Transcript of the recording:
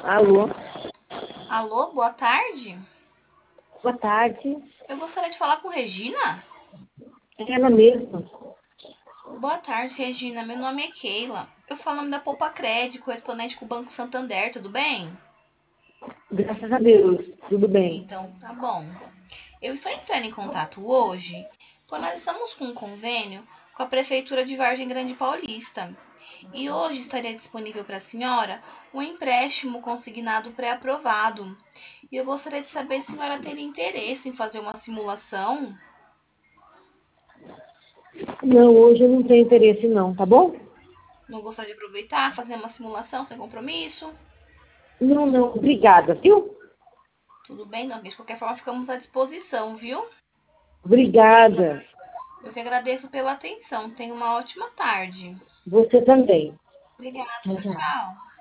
Alô, Alô, boa tarde. boa tarde. Eu gostaria de falar com Regina. É ela mesma. Boa tarde, Regina. Meu nome é Keila. Eu falo em nome da Poupa Crédito, correspondente com o Banco Santander, tudo bem? Graças a Deus, tudo bem. Então, tá bom. Eu estou entrando em contato hoje, pois nós estamos com um convênio com a Prefeitura de Vargem Grande Paulista. E hoje estaria disponível para a senhora um empréstimo consignado pré-aprovado. E eu gostaria de saber se a senhora teria interesse em fazer uma simulação. Não, hoje eu não tenho interesse não, tá bom? Não gostaria de aproveitar, fazer uma simulação sem compromisso? Não, não, obrigada, viu? Tudo bem, não, de qualquer forma ficamos à disposição, viu? Obrigada. Eu que agradeço pela atenção. Tenha uma ótima tarde. Você também. Obrigada, Tchau, tchau, tchau. tchau.